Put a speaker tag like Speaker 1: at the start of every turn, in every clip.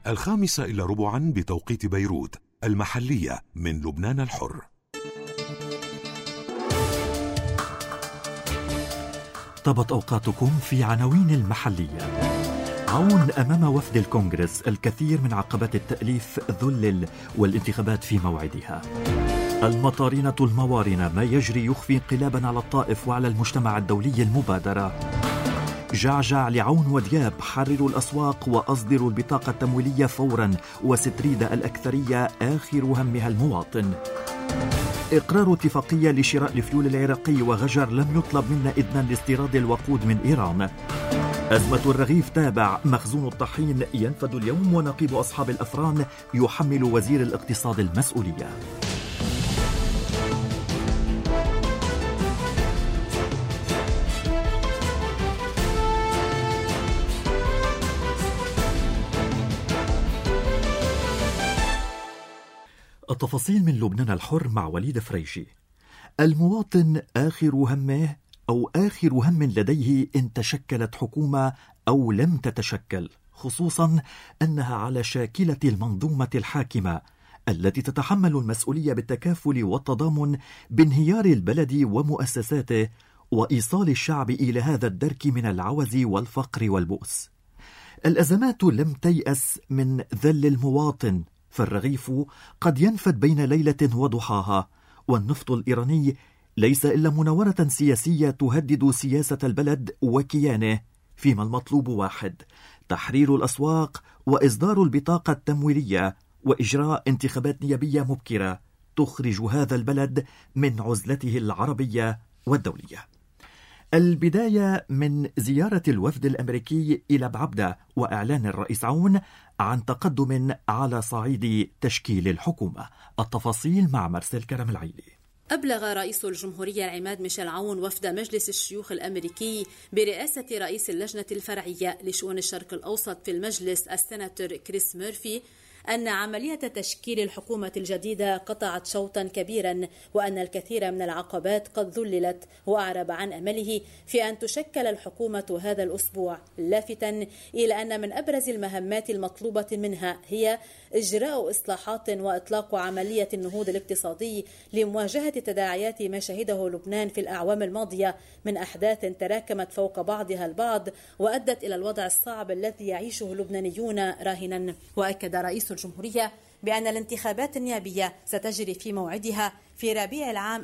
Speaker 1: 5:15 بتوقيت بيروت المحلية من لبنان الحر.
Speaker 2: طابت أوقاتكم في عناوين المحلية. عون أمام وفد الكونغرس، الكثير من عقبات التأليف ذلل والانتخابات في موعدها. المطارنة الموارنة، ما يجري يخفي انقلابا على الطائف وعلى المجتمع الدولي المبادرة. جعجع لعون ودياب، حرروا الأسواق وأصدروا البطاقة التمويلية فورا، وستريدة الأكثرية آخر همها المواطن. إقرار اتفاقية لشراء الفيول العراقي، وغجر لم يطلب منا إذنا لاستيراد الوقود من إيران. أزمة الرغيف تابع، مخزون الطحين ينفد اليوم، ونقيب أصحاب الأفران يحمل وزير الاقتصاد المسؤولية. التفاصيل من لبنان الحر مع وليد فريشي. المواطن آخر همه أو آخر هم لديه إن تشكلت حكومة أو لم تتشكل، خصوصا أنها على شاكلة المنظومة الحاكمة التي تتحمل المسؤولية بالتكافل والتضامن بانهيار البلد ومؤسساته وإيصال الشعب إلى هذا الدرك من العوز والفقر والبؤس. الأزمات لم تيأس من ذل المواطن، فالرغيف قد ينفد بين ليلة وضحاها، والنفط الإيراني ليس إلا مناورة سياسية تهدد سياسة البلد وكيانه، فيما المطلوب واحد: تحرير الأسواق وإصدار البطاقة التمويلية وإجراء انتخابات نيابية مبكرة تخرج هذا البلد من عزلته العربية والدولية. البداية من زيارة الوفد الأمريكي إلى بعبدة وإعلان الرئيس عون عن تقدم على صعيد تشكيل الحكومة. التفاصيل مع مرسل كرم العيلي.
Speaker 3: أبلغ رئيس الجمهورية العماد ميشيل عون وفد مجلس الشيوخ الأمريكي برئاسة رئيس اللجنة الفرعية لشؤون الشرق الأوسط في المجلس السناتور كريس ميرفي أن عملية تشكيل الحكومة الجديدة قطعت شوطا كبيرا، وأن الكثير من العقبات قد ذللت، وأعرب عن أمله في أن تشكل الحكومة هذا الأسبوع، لافتا إلى أن من أبرز المهمات المطلوبة منها هي إجراء إصلاحات وإطلاق عملية النهوض الاقتصادي لمواجهة تداعيات ما شهده لبنان في الأعوام الماضية من أحداث تراكمت فوق بعضها البعض وأدت إلى الوضع الصعب الذي يعيشه اللبنانيون راهنا. وأكد رئيس الجمهورية بأن الانتخابات النيابية ستجري في موعدها في ربيع العام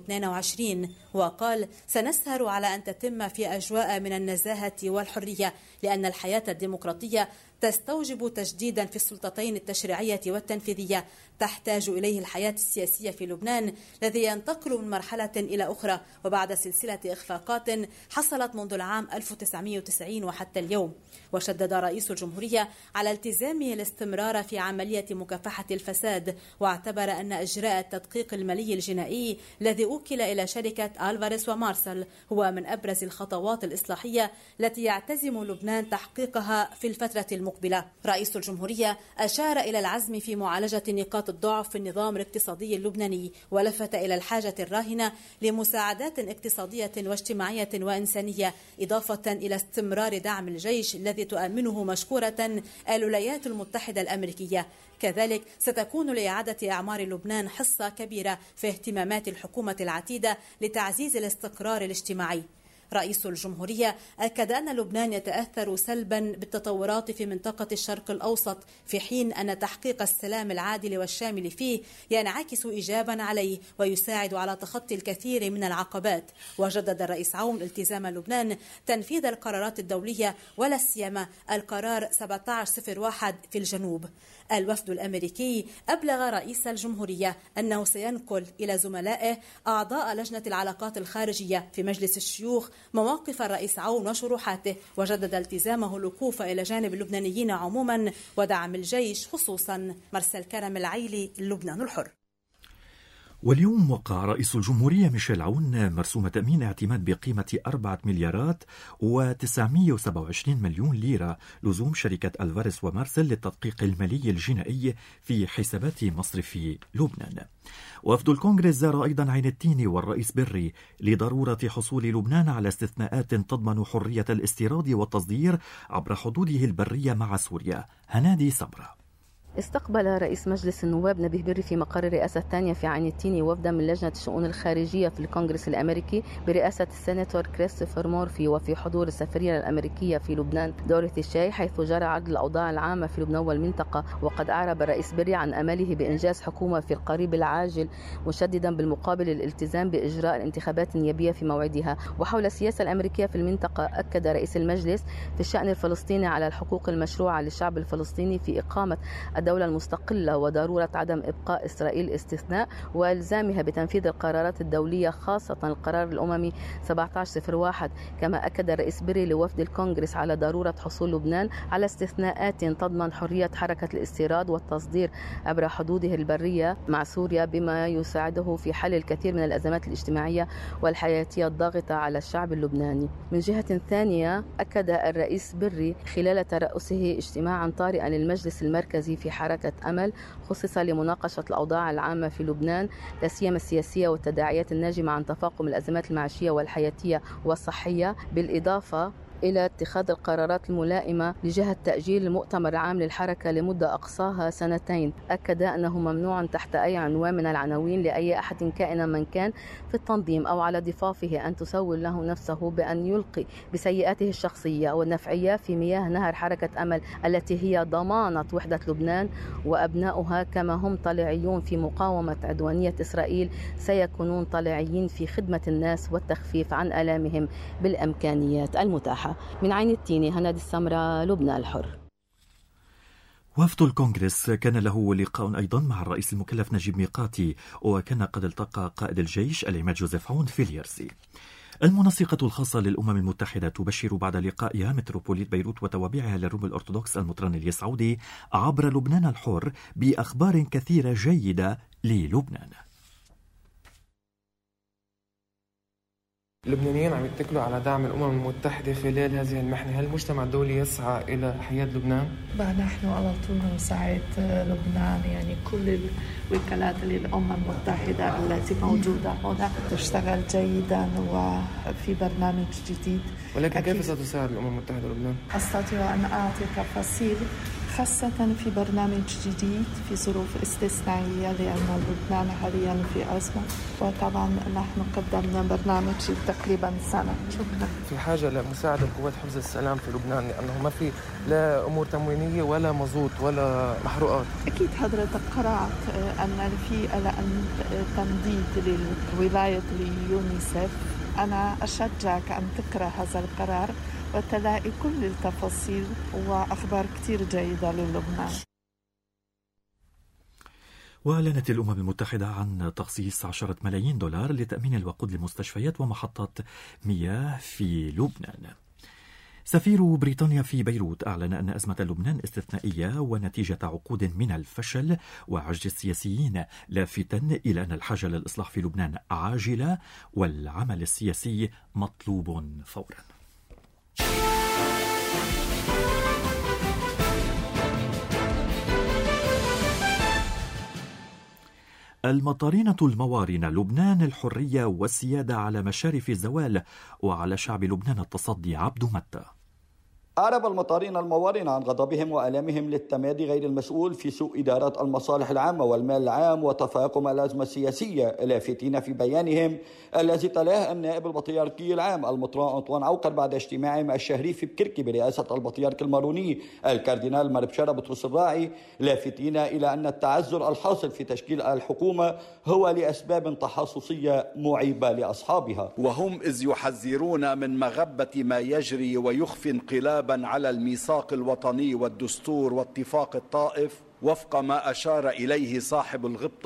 Speaker 3: 2022، وقال: سنسهر على أن تتم في أجواء من النزاهة والحرية، لأن الحياة الديمقراطية تستوجب تجديدا في السلطتين التشريعية والتنفيذية تحتاج إليه الحياة السياسية في لبنان، الذي ينتقل من مرحلة إلى أخرى وبعد سلسلة إخفاقات حصلت منذ العام 1990 وحتى اليوم. وشدد رئيس الجمهورية على التزامه الاستمرار في عملية مكافحة الفساد، واعتبر أن إجراء التدقيق المالي الجنائي الذي أوكل إلى شركة ألفاريس ومارسل هو من أبرز الخطوات الإصلاحية التي يعتزم لبنان تحقيقها في الفترة المقبلة. رئيس الجمهورية أشار إلى العزم في معالجة نقاط الضعف في النظام الاقتصادي اللبناني، ولفت إلى الحاجة الراهنة لمساعدات اقتصادية واجتماعية وإنسانية، إضافة إلى استمرار دعم الجيش الذي تؤمنه مشكورة الولايات المتحدة الأمريكية. كذلك ستكون لإعادة إعمار لبنان حصة كبيرة في اهتمامات الحكومة العتيدة لتعزيز الاستقرار الاجتماعي. رئيس الجمهورية أكد أن لبنان يتأثر سلبا بالتطورات في منطقة الشرق الأوسط، في حين أن تحقيق السلام العادل والشامل فيه ينعكس إيجابا عليه ويساعد على تخطي الكثير من العقبات. وجدد الرئيس عون التزام لبنان تنفيذ القرارات الدولية ولا سيما القرار 1701 في الجنوب. الوفد الأمريكي أبلغ رئيس الجمهورية أنه سينقل إلى زملائه أعضاء لجنة العلاقات الخارجية في مجلس الشيوخ مواقف الرئيس عون وشروحاته، وجدد التزامه الوقوف إلى جانب اللبنانيين عموما ودعم الجيش خصوصا. مرسل كرم العيلي، لبنان الحر.
Speaker 2: واليوم وقع رئيس الجمهورية ميشيل عون مرسوم تأمين اعتماد بقيمة 4 مليارات و927 مليون ليرة لزوم شركة ألفاريس ومارسل للتدقيق المالي الجنائي في حسابات مصرف لبنان. وفد الكونغرس زار أيضا عين التيني والرئيس بري لضرورة حصول لبنان على استثناءات تضمن حرية الاستيراد والتصدير عبر حدوده البرية مع سوريا. هنادي سمرة.
Speaker 4: استقبل رئيس مجلس النواب نبيه بري في مقر الرئاسة الثانية في عين التيني وفدا من لجنة الشؤون الخارجية في الكونغرس الأمريكي برئاسة السيناتور كريستوفر مورفي، وفي حضور السفيرة الأمريكية في لبنان دوريثي شاي، حيث جرى عرض الأوضاع العامة في لبنان والمنطقة. وقد أعرب الرئيس بري عن أمله بإنجاز حكومة في القريب العاجل، مشددا بالمقابل الالتزام بإجراء الانتخابات النيابية في موعدها. وحول السياسة الأمريكية في المنطقة، أكد رئيس المجلس في الشأن الفلسطيني على الحقوق المشروعة للشعب الفلسطيني في إقامة الدولة المستقلة وضرورة عدم إبقاء إسرائيل استثناء وإلزامها بتنفيذ القرارات الدولية، خاصة القرار الأممي 1701. كما أكد الرئيس بري لوفد الكونغرس على ضرورة حصول لبنان على استثناءات تضمن حرية حركة الاستيراد والتصدير عبر حدوده البرية مع سوريا، بما يساعده في حل الكثير من الأزمات الاجتماعية والحياتية الضاغطة على الشعب اللبناني. من جهة ثانية، أكد الرئيس بري خلال ترأسه اجتماعا طارئا للمجلس المركزي في حركة أمل خصص لمناقشة الأوضاع العامة في لبنان، لا سيما السياسية والتداعيات الناجمة عن تفاقم الأزمات المعيشية والحياتية والصحية، بالإضافة إلى اتخاذ القرارات الملائمة لجهة تأجيل المؤتمر العام للحركة لمدة أقصاها 2 سنين. أكد أنه ممنوع تحت أي عنوان من العناوين لأي أحد كائنا من كان في التنظيم أو على ضفافه أن تسول له نفسه بأن يلقي بسيئاته الشخصية والنفعية في مياه نهر حركة أمل التي هي ضمانة وحدة لبنان وأبناؤها، كما هم طليعيون في مقاومة عدوانية إسرائيل سيكونون طليعيين في خدمة الناس والتخفيف عن آلامهم بالإمكانيات المتاحة. من عين التيني، هنادي السمرة، لبنان الحر.
Speaker 2: وفد الكونغرس كان له لقاء أيضا مع الرئيس المكلف نجيب ميقاتي، وكان قد التقى قائد الجيش العماد جوزيف عون في اليرسي. المنسقة الخاصة للأمم المتحدة تبشر بعد لقائها متروبوليت بيروت وتوابعها للروم الأرثوذكس المطران السعودي عبر لبنان الحر بأخبار كثيرة جيدة للبنان.
Speaker 5: اللبنانيين عم يتكلوا على دعم الأمم المتحدة خلال هذه المحنة. هل المجتمع الدولي يسعى إلى حياة لبنان؟
Speaker 6: نحن على طول نساعد لبنان، يعني كل الوكالات للأمم المتحدة التي موجودة هنا تشتغل جيدا وفي برنامج جديد.
Speaker 5: ولكن كيف ستساعد الأمم المتحدة لبنان؟
Speaker 6: أستطيع أن أعطي تفاصيل، خاصة في برنامج جديد في ظروف استثنائية لأن لبنان حاليا في أزمة، وطبعا نحن قدمنا برنامج تقريبا سنة. شكرا.
Speaker 5: في حاجة لمساعدة قوات حفظ السلام في لبنان لأنه ما في لا أمور تموينية ولا مزوت ولا محروقات.
Speaker 6: أكيد حضرتك قرأت أن في تمديد للولاية ليونيسف. أنا أشجعك أن تقرأ هذا القرار وتلاقي كل التفاصيل وأخبار كتير جيدة للبنان.
Speaker 2: وأعلنت الأمم المتحدة عن تخصيص 10 ملايين دولار لتأمين الوقود لمستشفيات ومحطات مياه في لبنان. سفير بريطانيا في بيروت أعلن أن أزمة لبنان استثنائية ونتيجة عقود من الفشل وعجز السياسيين، لافتاً إلى أن الحاجة للإصلاح في لبنان عاجلة والعمل السياسي مطلوب فوراً. المطارنة الموارنة لبنان الحرية والسيادة على مشارف الزوال، وعلى شعب لبنان التصدي. عبد متى.
Speaker 7: أعرب المطارنة الموارنة عن غضبهم وآلامهم للتمادي غير المسؤول في سوء إدارة المصالح العامة والمال العام وتفاقم الأزمة السياسية، لافتين في بيانهم الذي تلاه النائب البطريركي العام المطران أنطوان عوقر بعد اجتماعهم الشهري في بكركي برئاسة البطريرك الماروني الكاردينال مربشارة بطرس الراعي، لافتين إلى أن التعذر الحاصل في تشكيل الحكومة هو لأسباب تحصصية معيبة لأصحابها،
Speaker 8: وهم إذ يحذرون من مغبة ما يجري ويخفي انقلاب على الميثاق الوطني والدستور واتفاق الطائف وفق ما أشار إليه صاحب الغبطة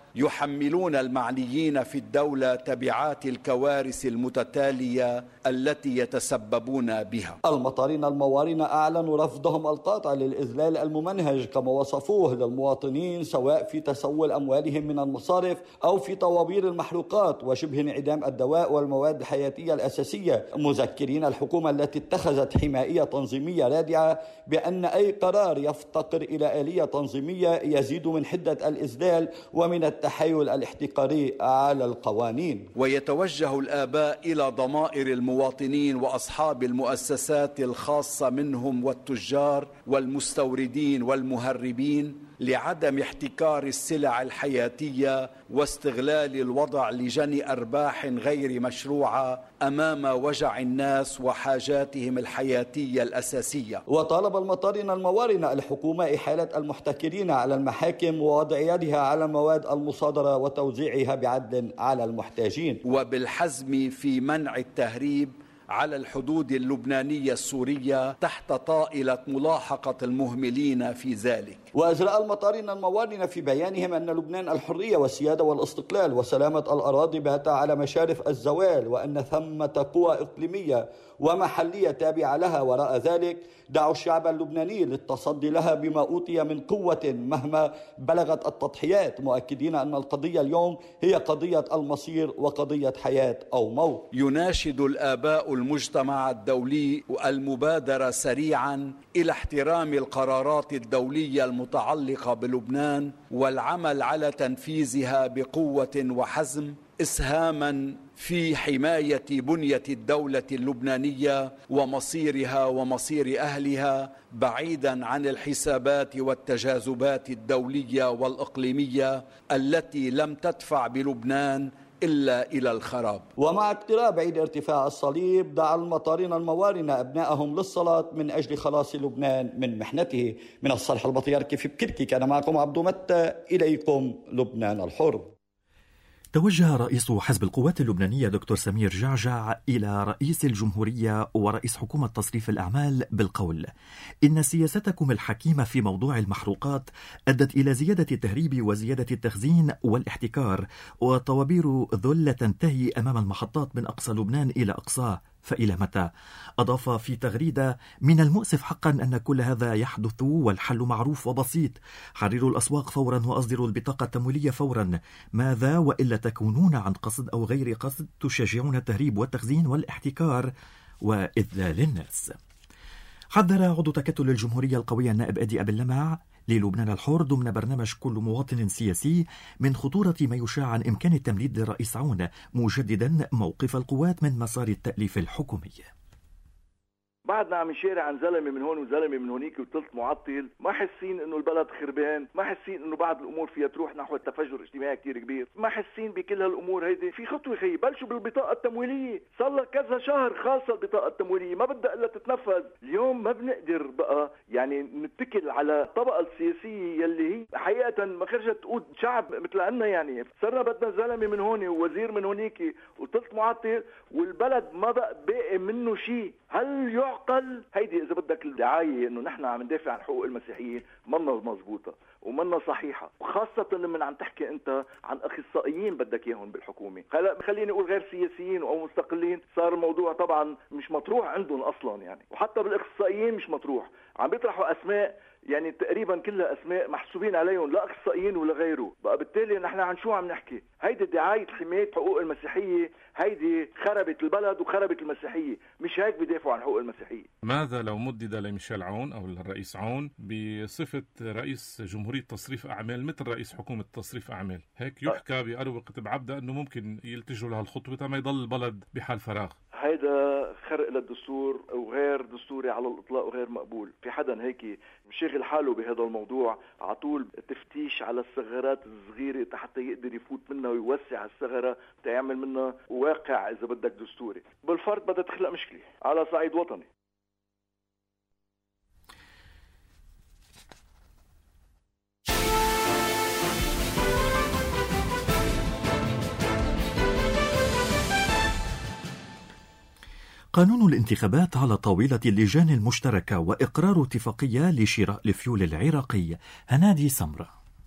Speaker 8: يحملون المعنيين في الدولة تبعات الكوارث المتتالية التي يتسببون بها.
Speaker 7: المطارين الموارنة أعلنوا رفضهم القاطع للإذلال الممنهج كما وصفوه للمواطنين، سواء في تسول أموالهم من المصارف أو في طوابير المحروقات وشبه انعدام الدواء والمواد الحياتية الأساسية، مذكرين الحكومة التي اتخذت حمائية تنظيمية رادعة بأن أي قرار يفتقر إلى آلية تنظيمية يزيد من حدة الإذلال ومن التحايل الاحتكاري على القوانين.
Speaker 8: ويتوجه الآباء إلى ضمائر المواطنين وأصحاب المؤسسات الخاصة منهم والتجار والمستوردين والمهربين لعدم احتكار السلع الحياتية واستغلال الوضع لجني أرباح غير مشروعة أمام وجع الناس وحاجاتهم الحياتية الأساسية.
Speaker 7: وطالب المطارين الموارنة الحكومة إحالة المحتكرين على المحاكم ووضع يدها على المواد المصادرة وتوزيعها بعدل على المحتاجين،
Speaker 8: وبالحزم في منع التهريب على الحدود اللبنانية السورية تحت طائلة ملاحقة المهملين في ذلك.
Speaker 7: وأجراء المطارين الموارنة في بيانهم أن لبنان الحرية والسيادة والاستقلال وسلامة الأراضي بات على مشارف الزوال، وأن ثمة قوى إقليمية ومحلية تابعة لها وراء ذلك، دعوا الشعب اللبناني للتصدي لها بما أوتي من قوة مهما بلغت التضحيات، مؤكدين أن القضية اليوم هي قضية المصير وقضية حياة أو موت.
Speaker 8: يناشد الآباء المجتمع الدولي المبادرة سريعا إلى احترام القرارات الدولية المتعلقة بلبنان والعمل على تنفيذها بقوة وحزم، إسهاما في حماية بنية الدولة اللبنانية ومصيرها ومصير أهلها، بعيدا عن الحسابات والتجاذبات الدولية والإقليمية التي لم تدفع بلبنان إلا إلى الخراب.
Speaker 7: ومع اقتراب عيد ارتفاع الصليب، دعا المطارين الموارنة أبنائهم للصلاة من أجل خلاص لبنان من محنته. من الصالح البطياركي في بكركي كان معكم عبدو متى، إليكم لبنان الحر.
Speaker 2: توجه رئيس حزب القوات اللبنانية دكتور سمير جعجع إلى رئيس الجمهورية ورئيس حكومة تصريف الأعمال بالقول: إن سياستكم الحكيمة في موضوع المحروقات أدت إلى زيادة التهريب وزيادة التخزين والاحتكار، وطوابير ذل تنتهي أمام المحطات من أقصى لبنان إلى أقصاه، فإلى متى؟ أضاف في تغريدة: من المؤسف حقا أن كل هذا يحدث والحل معروف وبسيط، حرروا الأسواق فورا وأصدروا البطاقة التمويلية فورا، ماذا وإلا تكونون عن قصد أو غير قصد تشجعون التهريب والتخزين والاحتكار وإذلال الناس. حذر عضو تكتل الجمهورية القوية النائب أدي أبي اللمع للبنان الحر ضمن برنامج كل مواطن سياسي من خطورة ما يشاع عن إمكان التمديد للرئيس عون، مجددا موقف القوات من مسار التأليف الحكومي.
Speaker 9: بعدنا عم نشارع عن زلمه من هون وزلمه من هونيك وثلث معطل، ما حاسين انه البلد خربان، ما حاسين انه بعض الامور فيها تروح نحو التفجر اجتماعي كتير كبير، ما حاسين بكل هالامور هيدي. في خطوه خيي، بلشوا بالبطاقه التمويليه، صار لها كذا شهر خالصه البطاقه التمويليه، ما بدها الا تتنفذ. اليوم ما بنقدر بقى يعني نتكل على الطبقه السياسيه يلي هي حقيقه ما خرجت تقود شعب مثل عنا، يعني صرنا بدنا زلمه من هون ووزير من هونيك وثلث معطل والبلد ما بقى باقي منه شيء. هل يعقل؟ هيدي اذا بدك الدعايه انه نحن عم ندافع عن حقوق المسيحيين منا مزبوطه ومنا صحيحه، وخاصه لما عم تحكي انت عن اخصائيين بدك اياهم بالحكومه. هلا خليني اقول غير سياسيين او مستقلين، صار الموضوع طبعا مش مطروح عندهم اصلا يعني، وحتى بالاخصائيين مش مطروح، عم بيطرحوا اسماء يعني تقريبا كلها اسماء محسوبين عليهم لا اخصائيين ولا غيره. بقى بالتالي نحن عن شو عم نحكي؟ هيدي دعايه حمايه حقوق المسيحيه، هيدي خربت البلد وخربت المسيحيه، مش هيك بيدافعوا عن حقوق المسيحيه.
Speaker 10: ماذا لو مدد لميشيل عون او الرئيس عون بصفه رئيس جمهوريه تصريف اعمال مثل رئيس حكومه تصريف اعمال؟ هيك يحكى بأروقة بعبدة انه ممكن يلتجوا لها الخطوه ما يضل البلد بحال فراغ.
Speaker 9: هيدا خرق للدستور وغير دستوري على الاطلاق وغير مقبول. في حدا هيك مشغل حاله بهذا الموضوع على طول تفتيش على الثغرات الصغيره حتى يقدر يفوت منها ويوسع الثغره تيعمل منها واقع اذا بدك دستوري. بالفرد بدها تخلق مشكله على صعيد وطني.
Speaker 2: قانون الانتخابات على طاولة اللجان المشتركة وإقرار اتفاقية لشراء الفيول العراقي. هنادي سمرة.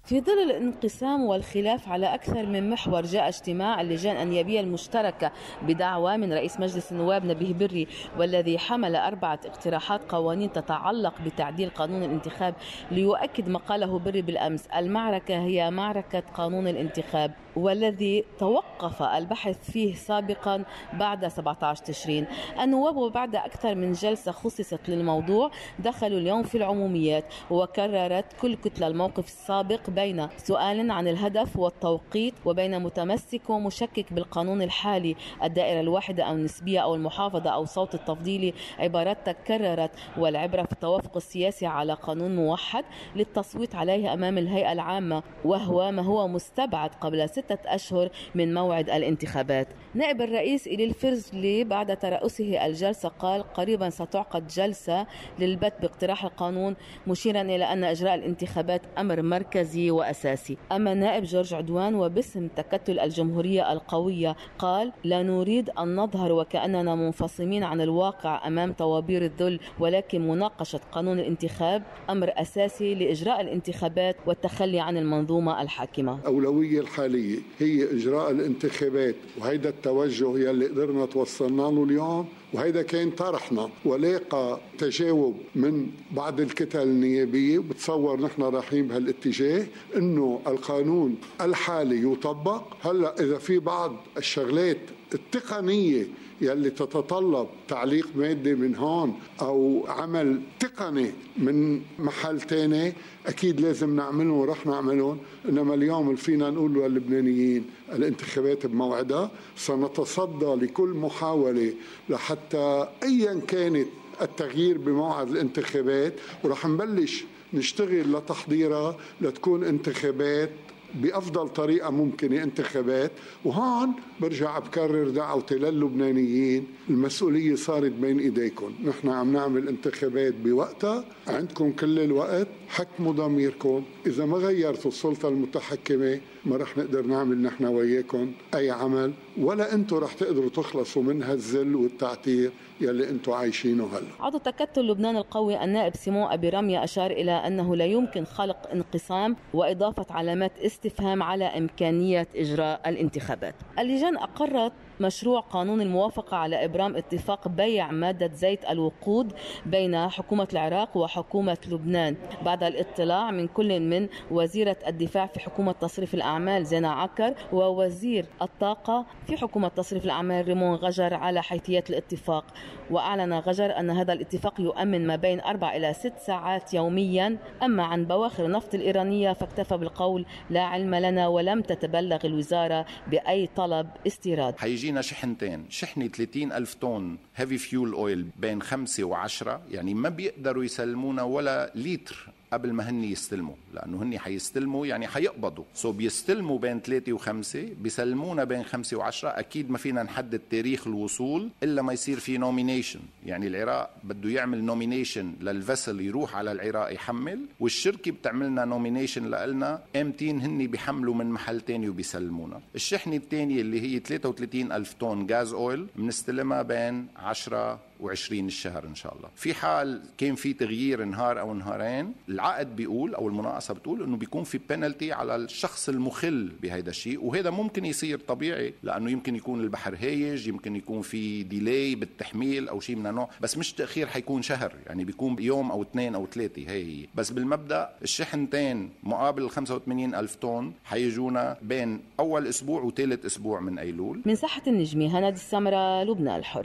Speaker 4: في ظل الانقسام والخلاف على أكثر من محور، جاء اجتماع اللجان النيابية المشتركة بدعوى من رئيس مجلس النواب نبيه بري، والذي حمل 4 اقتراحات قوانين تتعلق بتعديل قانون الانتخاب، ليؤكد ما قاله بري بالأمس: المعركة هي معركة قانون الانتخاب، والذي توقف البحث فيه سابقا بعد 17 تشرين. النواب وبعد أكثر من جلسة خصصت للموضوع دخلوا اليوم في العموميات، وكررت كل كتلة الموقف السابق بين سؤال عن الهدف والتوقيت، وبين متمسك ومشكك بالقانون الحالي، الدائرة الواحدة أو النسبية أو المحافظة أو الصوت التفضيلي. عبارات تكررت، والعبرة في التوافق السياسي على قانون موحد للتصويت عليه أمام الهيئة العامة، وهو ما هو مستبعد قبل 6 أشهر من موعد الانتخابات. نائب الرئيس إليل فرزلي بعد ترأسه الجلسة قال: قريبا ستعقد جلسة للبت باقتراح القانون، مشيرا إلى أن إجراء الانتخابات أمر مركزي وأساسي. أما النائب جورج عدوان وباسم تكتل الجمهورية القوية قال: لا نريد أن نظهر وكأننا منفصمين عن الواقع أمام طوابير الذل، ولكن مناقشة قانون الانتخاب أمر أساسي لإجراء الانتخابات والتخلي عن المنظومة الحاكمة.
Speaker 11: الأولوية الحالية هي إجراء الانتخابات، وهيدا التوجه يلي قدرنا توصلنا له اليوم، وهيدا كان طرحنا ولاقى تجاوب من بعض الكتل النيابية. بتصور نحن رايحين بهالاتجاه انه القانون الحالي يطبق. هلا اذا في بعض الشغلات التقنية يلي تتطلب تعليق مادي من هون أو عمل تقني من محل تاني، أكيد لازم نعملهم ورح نعملهم. إنما اليوم اللي فينا نقول للبنانيين الانتخابات بموعدها، سنتصدى لكل محاولة لحتى أيا كانت التغيير بموعد الانتخابات، ورح نبلش نشتغل لتحضيرها لتكون انتخابات بأفضل طريقة ممكنة، انتخابات. وهون برجع بكرر دعوتي للبنانيين، المسؤولية صارت بين إيديكم. نحن عم نعمل انتخابات بوقتها، عندكم كل الوقت، حكموا ضميركم. إذا ما غيرتوا السلطة المتحكمة ما رح نقدر نعمل نحن وياكم أي عمل، ولا أنتوا رح تقدروا تخلصوا من هالذل والتعتير يلي أنتوا عايشينه هلا.
Speaker 4: عضو تكتل لبنان القوي النائب سيمون أبي رمية أشار إلى أنه لا يمكن خلق انقسام وإضافة علامات استفهام على إمكانية إجراء الانتخابات. اللجان أقرت مشروع قانون الموافقة على إبرام اتفاق بيع مادة زيت الوقود بين حكومة العراق وحكومة لبنان، بعد الاطلاع من كل من وزيرة الدفاع في حكومة تصريف الأعمال زينة عكر ووزير الطاقة في حكومة تصريف الأعمال ريمون غجر على حيثيات الاتفاق. وأعلن غجر أن هذا الاتفاق يؤمن ما بين 4 إلى 6 ساعات يوميا. أما عن بواخر النفط الإيرانية فاكتفى بالقول: لا علم لنا ولم تتبلغ الوزارة بأي طلب استيراد.
Speaker 12: هيجينا شحنتين، شحنة 30,000 طن هيفي فيول أويل بين 5 و10، يعني ما بيقدروا يسلمونا ولا لتر قبل ما هني يستلموا، لأنه هني حيستلموا يعني حيقبضوا. بيستلموا بين 3 و5، بيسلمونا بين 5 و10. أكيد ما فينا نحدد تاريخ الوصول إلا ما يصير في نومينيشن، يعني العراق بده يعمل نومينيشن للفسل يروح على العراق يحمل، والشركة بتعملنا نومينيشن لنا امتين هني بيحملوا من محل تاني وبيسلمونا. الشحنة التانية اللي هي 33,000 طن غاز أويل بنستلمها بين 10 و20 الشهر إن شاء الله. في حال كان في تغيير نهار أو نهارين، العقد بيقول أو المناقصة بتقول إنه بيكون في بينالتي على الشخص المخل بهذا الشيء، وهذا ممكن يصير طبيعي، لأنه يمكن يكون البحر هايج، يمكن يكون في ديلاي بالتحميل أو شيء من النوع، بس مش تأخير حيكون شهر، يعني بيكون يوم أو 2 أو 3. هي بس بالمبدأ الشحنتين مقابل 85,000 طن حيجونا بين أول أسبوع وثالث أسبوع من أيلول.
Speaker 4: من ساحة النجمة، هنادي السمرة، لبنان الحر.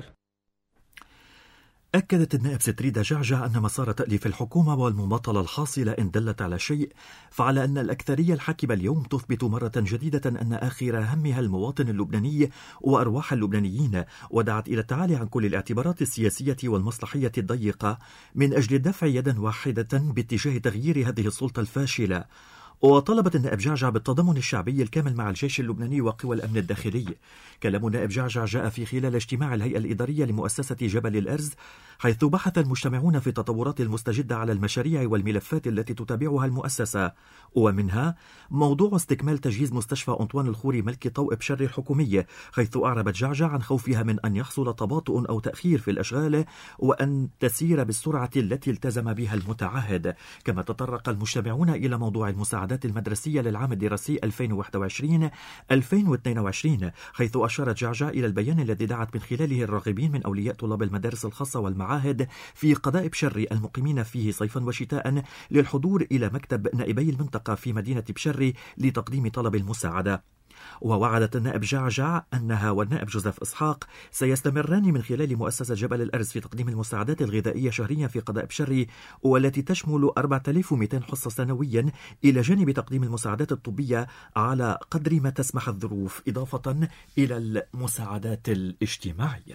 Speaker 2: أكدت النائب ستريدة جعجع أن مسار تأليف الحكومة والمماطلة الحاصلة إن دلت على شيء فعلى أن الأكثرية الحاكمة اليوم تثبت مرة جديدة أن آخر همها المواطن اللبناني وأرواح اللبنانيين، ودعت إلى التعالي عن كل الاعتبارات السياسية والمصلحية الضيقة من أجل الدفع يدا واحدة باتجاه تغيير هذه السلطة الفاشلة. وطلبت النائب جعجع بالتضامن الشعبي الكامل مع الجيش اللبناني وقوى الأمن الداخلي. كلام النائب جعجع جاء في خلال اجتماع الهيئة الإدارية لمؤسسة جبل الأرز، حيث بحث المجتمعون في التطورات المستجدة على المشاريع والملفات التي تتابعها المؤسسة، ومنها موضوع استكمال تجهيز مستشفى أنطوان الخوري ملك طوء بشر الحكومية، حيث أعربت جعجع عن خوفها من أن يحصل تباطؤ أو تأخير في الأشغال وأن تسير بالسرعة التي التزم بها المتعهد. كما تطرق المجتمعون إلى موضوع المساعدة المساعدات المدرسية للعام الدراسي 2021-2022، حيث أشارت جعجع إلى البيان الذي دعت من خلاله الراغبين من أولياء طلاب المدارس الخاصة والمعاهد في قضاء بشري المقيمين فيه صيفا وشتاء للحضور إلى مكتب نائبي المنطقة في مدينة بشري لتقديم طلب المساعدة. ووعدت النائب جعجع أنها والنائب جوزيف إسحاق سيستمران من خلال مؤسسة جبل الأرز في تقديم المساعدات الغذائية شهريا في قضاء بشري، والتي تشمل 4200 حصة سنويا، إلى جانب تقديم المساعدات الطبية على قدر ما تسمح الظروف، إضافة إلى المساعدات الاجتماعية.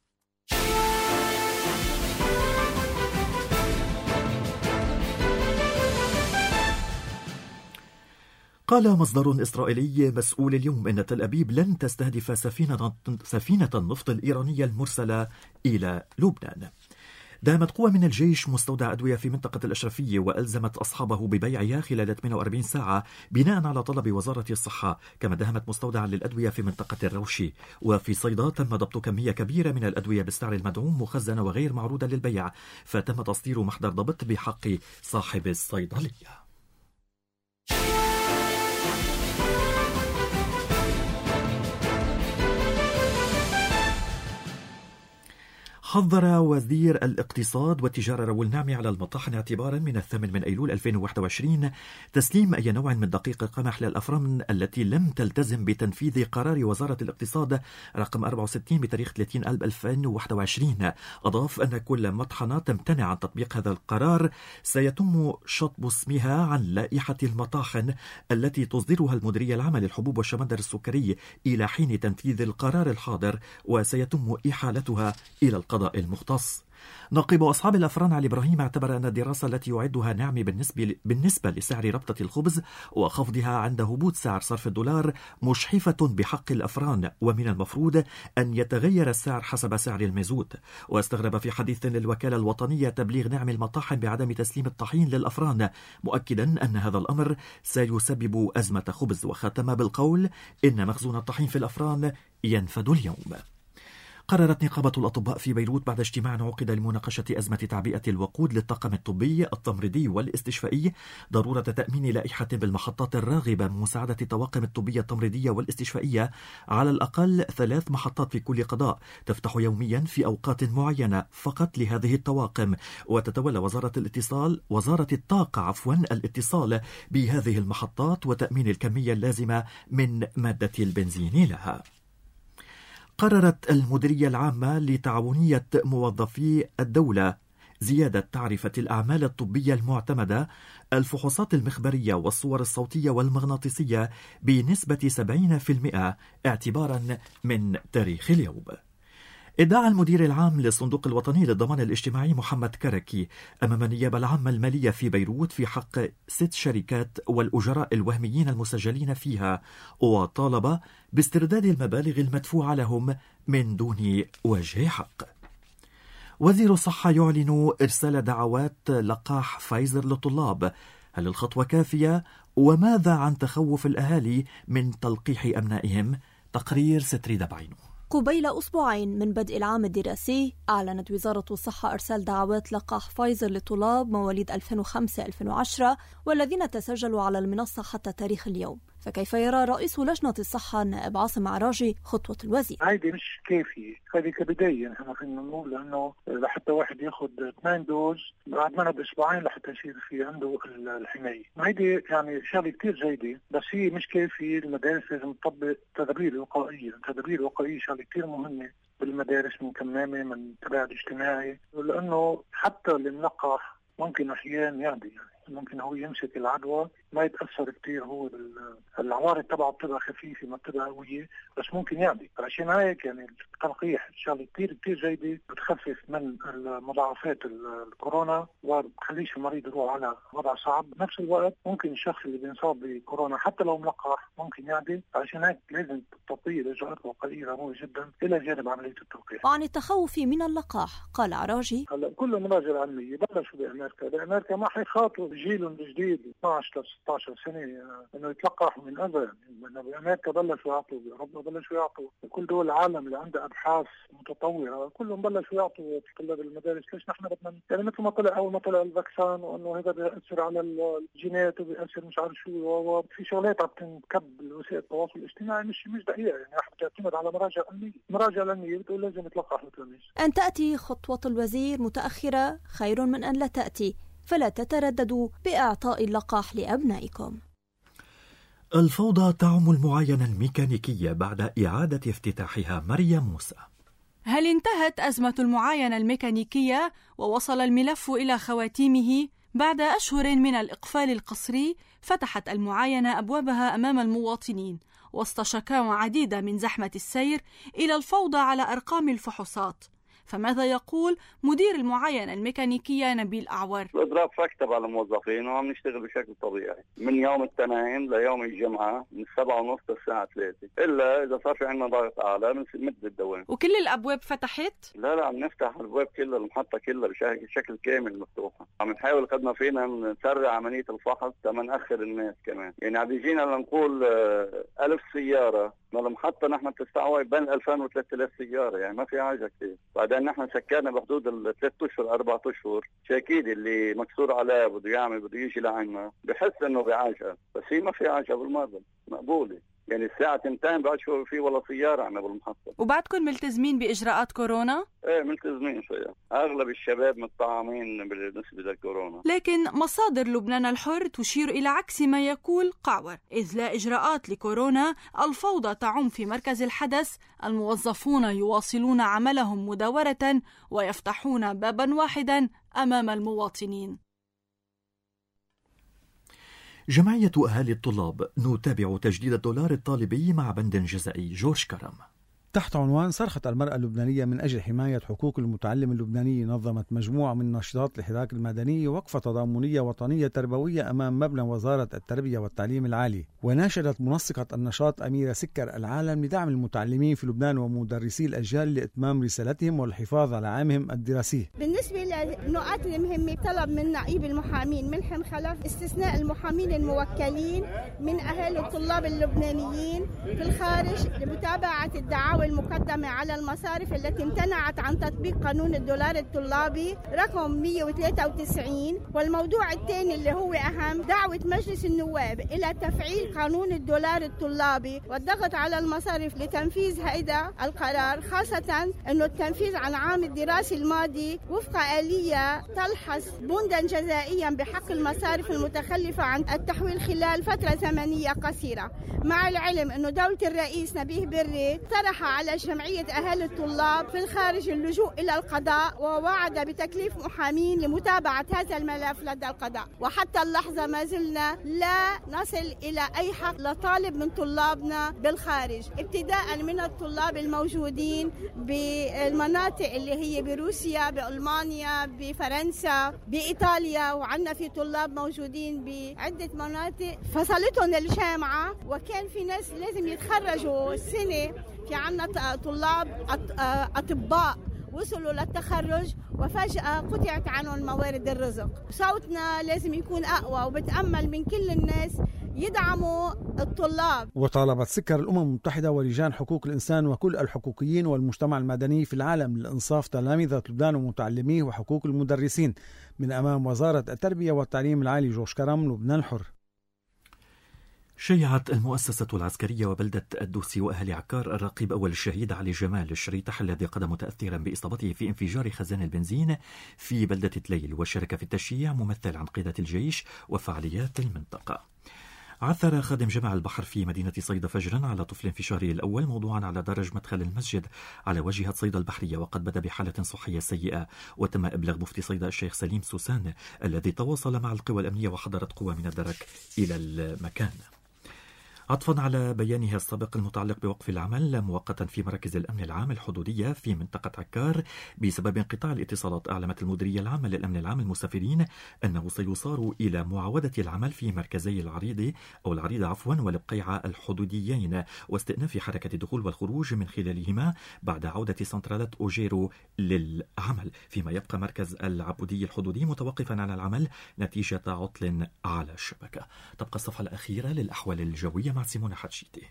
Speaker 2: قال مصدر إسرائيلي مسؤول اليوم إن تل أبيب لن تستهدف سفينة النفط الإيرانية المرسلة إلى لبنان. دامت قوى من الجيش مستودع أدوية في منطقة الأشرفية وألزمت أصحابه ببيعها خلال 48 ساعة بناء على طلب وزارة الصحة، كما داهمت مستودعا للأدوية في منطقة الروشي. وفي صيدا تم ضبط كمية كبيرة من الأدوية بالسعر المدعوم مخزنة وغير معروضة للبيع، فتم تصدير محضر ضبط بحق صاحب الصيدلية. حذر وزير الاقتصاد والتجارة راؤول نعمي على المطاحن اعتبارا من 8 أيلول 2021 تسليم أي نوع من دقيق القمح للأفران التي لم تلتزم بتنفيذ قرار وزارة الاقتصاد رقم 64 بتاريخ 30/2021. أضاف أن كل مطحنة تمتنع عن تطبيق هذا القرار سيتم شطب اسمها عن لائحة المطاحن التي تصدرها المديرية العامة للحبوب والشمندر السكري إلى حين تنفيذ القرار الحاضر، وسيتم إحالتها إلى القضاء المختص. نقيب أصحاب الأفران علي إبراهيم اعتبر أن الدراسة التي يعدها نعمي بالنسبة لسعر ربطة الخبز وخفضها عند هبوط سعر صرف الدولار مشحفة بحق الأفران، ومن المفروض أن يتغير السعر حسب سعر المازوت. واستغرب في حديث للوكالة الوطنية تبليغ نعم المطاحن بعدم تسليم الطحين للأفران، مؤكدا أن هذا الأمر سيسبب أزمة خبز، وختم بالقول إن مخزون الطحين في الأفران ينفد اليوم. قررت نقابة الأطباء في بيروت بعد اجتماع عقد لمناقشة أزمة تعبئة الوقود للطاقم الطبي التمريضي والاستشفائي ضرورة تأمين لائحة بالمحطات الراغبة بمساعدة الطواقم الطبية التمريضية والاستشفائية على الأقل 3 محطات في كل قضاء تفتح يوميا في أوقات معينة فقط لهذه الطواقم، وتتولى وزارة الطاقة الاتصال بهذه المحطات وتأمين الكمية اللازمة من مادة البنزين لها. قررت المديرية العامة لتعاونية موظفي الدولة زيادة تعرفة الأعمال الطبية المعتمدة، الفحوصات المخبرية والصور الصوتية والمغناطيسية بنسبة 70% اعتبارا من تاريخ اليوم. ادعى المدير العام للصندوق الوطني للضمان الاجتماعي محمد كركي أمام النيابة العامة المالية في بيروت في حق 6 شركات والأجراء الوهميين المسجلين فيها، وطالب باسترداد المبالغ المدفوعة لهم من دون وجه حق. وزير الصحة يعلن إرسال دعوات لقاح فايزر للطلاب، هل الخطوة كافية؟ وماذا عن تخوف الأهالي من تلقيح أبنائهم؟ تقرير ستريد بعينه.
Speaker 13: قبيل أسبوعين من بدء العام الدراسي أعلنت وزارة الصحة إرسال دعوات لقاح فايزر لطلاب مواليد 2005-2010 والذين تسجلوا على المنصة حتى تاريخ اليوم. فكيف يرى رئيس لجنة الصحة النائب عاصم عراجي خطوة الوزير؟
Speaker 14: هذه مش كافية، هذه كبداية نحن فينا نقول لأنه لحتى واحد ياخد 2 دوز بعد ما بأسبوعين لحتى يصير في عنده الحماية. هذه يعني شغلة كتير جيدة، بس هي مش كافية. المدارس لازم تطبق تدابير وقائية. التدابير الوقائية شغلة كتير مهمة بالمدارس، من كمامة، من تباعد اجتماعي، لأنه حتى الملقح ممكن أحيانا يعني ممكن هو يمسك العدوى ما يتأثر كتير، هو العوارض تبعه بتبقى خفيفة ما بتبقى قوية، بس ممكن يعدي. عشان هيك يعني التلقيح شغله كتير جيدة، بتخفف من مضاعفات الكورونا وبتخليش المريض يروح على وضع صعب. بنفس الوقت ممكن الشخص اللي بينصاب بكورونا حتى لو ملقح ممكن يعدي. عشان هيك لازم تطبيق الإجراءات الوقائية ضروري جدا إلى جانب عملية التلقيح.
Speaker 13: وعن التخوف من اللقاح قال عراجي:
Speaker 14: هلا كل المراجع العلمية بلشوا بأمريكا ما حيخاطروا جيل الجديد 12 16 سنة انه يتلقح من قبل. بامريكا بلشوا يعطوا، باوروبا بلشوا يعطوا، كل دول العالم اللي عندها ابحاث متطوره كلهم بلشوا يعطوا طلاب المدارس. ليش نحن بدنا يعني مثل ما طلع اول ما طلع الفاكسان وانه هذا بيأثر على الجينات وبيأثر مش عارف شو، وفي شغلات عم تنكب بوسائل التواصل الاجتماعي مش دقيقه، يعني رح تعتمد على مراجع علميه بتقول لازم يتلقح التلاميذ.
Speaker 13: ان تاتي خطوه الوزير متاخره خير من ان لا تاتي، فلا تترددوا باعطاء اللقاح لابنائكم.
Speaker 2: الفوضى تعم المعاينة الميكانيكية بعد إعادة افتتاحها. مريم موسى.
Speaker 15: هل انتهت أزمة المعاينة الميكانيكية ووصل الملف إلى خواتيمه؟ بعد أشهر من الإقفال القسري فتحت المعاينة أبوابها أمام المواطنين وسط شكاوى عديدة من زحمة السير إلى الفوضى على أرقام الفحوصات. فماذا يقول مدير المعاينة الميكانيكية نبيل أعور؟
Speaker 16: الإضراب فاكتب على الموظفين وعم نشتغل بشكل طبيعي من يوم الاثنين ليوم الجمعة من 7:30 للساعة 3، إلا إذا صار في عندنا ضغط أعلى بنمد الدوام.
Speaker 15: وكل الأبواب فتحت؟
Speaker 16: لا عم نفتح الأبواب كلها، المحطة كلها بشكل كامل مفتوحة. عم نحاول قد ما فينا نسرع عملية الفحص تما نأخر الناس كمان. يعني عم بيجينا لنقول 1000 سيارة، ما المحطة نحن بتستوعب بين 2000 و 3000 سيارة، يعني ما في حاجة كثير. بعدين نحن سكرنا بحدود 3 أشهر 4 أشهر، أكيد اللي مكسور عليه بده يعمل بده يجي لعنا بحس إنه بعجقة، بس هي ما في عجقة بالمرة، مقبولة. يعني الساعة 2 بعد شو في ولا سيارة عنا بالمحطة.
Speaker 15: وبعدكم ملتزمين بإجراءات كورونا؟
Speaker 16: ايه ملتزمين فيها، أغلب الشباب متطعمين بالنسبة للكورونا.
Speaker 15: لكن مصادر لبنان الحر تشير إلى عكس ما يقول قعور، إذ لا إجراءات لكورونا، الفوضى تعم في مركز الحدث، الموظفون يواصلون عملهم مداورة ويفتحون بابا واحدا أمام المواطنين.
Speaker 2: جمعية أهالي الطلاب نتابع تجديد الدولار الطالبي مع بند جزائي. جورج كرم.
Speaker 17: تحت عنوان صرخة المرأة اللبنانية من أجل حماية حقوق المتعلم اللبناني، نظمت مجموعة من نشاطات الحراك المدني وقفة تضامنية وطنية تربوية أمام مبنى وزارة التربية والتعليم العالي. وناشدت منسقة النشاط أميرة سكر العالم لدعم المتعلمين في لبنان ومدرسي الأجيال لإتمام رسالتهم والحفاظ على عامهم الدراسي.
Speaker 18: بالنسبة للنقاط المهمة، طلب من نقيب المحامين ملحم خلف استثناء المحامين الموكلين من أهالي الطلاب اللبنانيين في الخارج لمتابعة الدعاوى المقدمة على المصارف التي امتنعت عن تطبيق قانون الدولار الطلابي رقم 193. والموضوع الثاني اللي هو أهم، دعوة مجلس النواب إلى تفعيل قانون الدولار الطلابي والضغط على المصارف لتنفيذ هذا القرار، خاصة أنه التنفيذ عن عام الدراسي الماضي وفق آلية تلحظ بندا جزائيا بحق المصارف المتخلفة عن التحويل خلال فترة زمنية قصيرة. مع العلم أنه دولة الرئيس نبيه بري طرح على جمعية أهالي الطلاب في الخارج اللجوء إلى القضاء، ووعد بتكليف محامين لمتابعة هذا الملف لدى القضاء. وحتى اللحظة ما زلنا لا نصل إلى أي حق لطالب من طلابنا بالخارج، ابتداء من الطلاب الموجودين بالمناطق اللي هي بروسيا، بألمانيا، بفرنسا، بإيطاليا، وعندنا في طلاب موجودين بعدة مناطق فصلتهم الجامعة وكان في ناس لازم يتخرجوا السنة. في عنا طلاب أطباء وصلوا للتخرج وفجأة قطعت عنهم موارد الرزق. صوتنا لازم يكون أقوى، وبتأمل من كل الناس يدعموا الطلاب.
Speaker 17: وطالبت سكر الأمم المتحدة ولجان حقوق الإنسان وكل الحقوقيين والمجتمع المدني في العالم لإنصاف تلامذة لبنان ومتعلميه وحقوق المدرسين من أمام وزارة التربية والتعليم العالي. جورج كرم، لبنان الحر.
Speaker 2: شيعت المؤسسة العسكرية وبلدة الدوسي وأهل عكار الرقيب أول الشهيد علي جمال الشريطح الذي قضى متأثرا بإصابته في انفجار خزان البنزين في بلدة تليل، وشارك في التشييع ممثل عن قيادة الجيش وفعاليات المنطقة. عثر خادم جامع البحر في مدينة صيدا فجرا على طفل في شهره الأول موضوعا على درج مدخل المسجد على واجهة صيدا البحرية، وقد بدا بحالة صحية سيئة. وتم إبلاغ مفتي صيدا الشيخ سليم سوسان الذي تواصل مع القوى الأمنية وحضرت قوى من الدرك إلى المكان. عطفا على بيانها السابق المتعلق بوقف العمل مؤقتا في مراكز الأمن العام الحدودية في منطقة عكار بسبب انقطاع الاتصالات، أعلمت المديرية العامة للأمن العام المسافرين أنه سيصار إلى معاودة العمل في مركزي العريضة والبقيعة الحدوديين واستئناف حركة الدخول والخروج من خلالهما بعد عودة سنترالة أوجيرو للعمل، فيما يبقى مركز العبودي الحدودي متوقفا على العمل نتيجة عطل على الشبكة. تبقى الصفحة الأخيرة للأحوال الجوية مع سيمونة حتشيتي.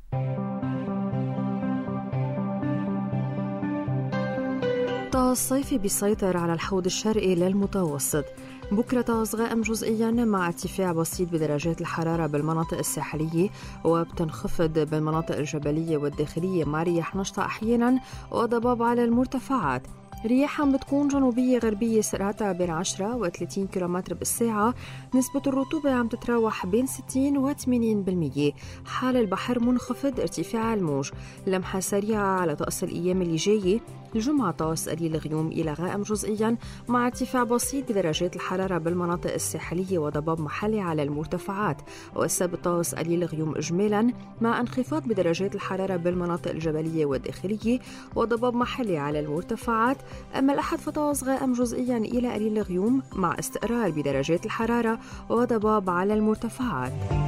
Speaker 19: طقس صيفي بيسيطر على الحوض الشرقي للمتوسط. بكرة طقس غائم جزئيا مع ارتفاع بسيط بدرجات الحرارة بالمناطق الساحلية وبتنخفض بالمناطق الجبلية والداخلية مع رياح نشطة أحيانا وضباب على المرتفعات. رياح عم بتكون جنوبية غربية سرعتها بين 10 و 30 كيلومتر بالساعة. نسبة الرطوبة عم تتراوح بين 60 و 80%. حال البحر منخفض، ارتفاع الموج. لمحة سريعة على طقس الأيام اللي جاية. الجمعة طقس قليل غيوم إلى غائم جزئيا مع ارتفاع بسيط بدرجات الحرارة بالمناطق الساحلية وضباب محلي على المرتفعات. والسبت طقس قليل غيوم إجمالا مع انخفاض بدرجات الحرارة بالمناطق الجبلية والداخلية وضباب محلي على المرتفعات. أما الأحد فطقس غائم جزئيا إلى قليل غيوم مع استقرار بدرجات الحرارة وضباب على المرتفعات.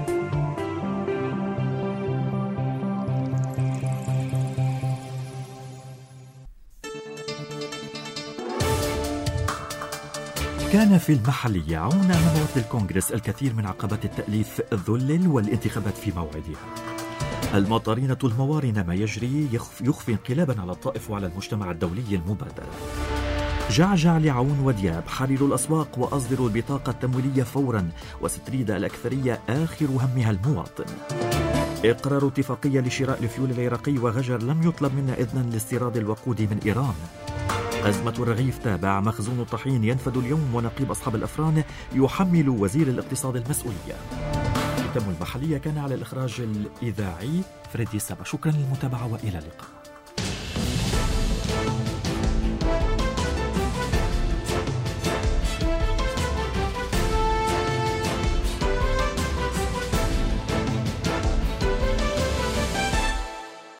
Speaker 2: كان في المحلية عون أمام وفد الكونغرس الكثير من عقبات التأليف ذلل والانتخابات في موعدها. المطارنة الموارنة ما يجري يخفي انقلابا على الطائف وعلى المجتمع الدولي المبادر. جعجع لعون ودياب: حرروا الأسواق وأصدروا البطاقة التمويلية فورا، وستريد الأكثرية آخر همها المواطن. إقرار اتفاقية لشراء الفيول العراقي، وغجر لم يطلب منا إذنا لاستيراد الوقود من إيران. أزمة الرغيف تابع، مخزون الطحين ينفد اليوم، ونقيب أصحاب الأفران يحمل وزير الاقتصاد المسؤولية. ختام المحلية كان على الإخراج الإذاعي فريدي سابا. شكرا للمتابعة وإلى اللقاء.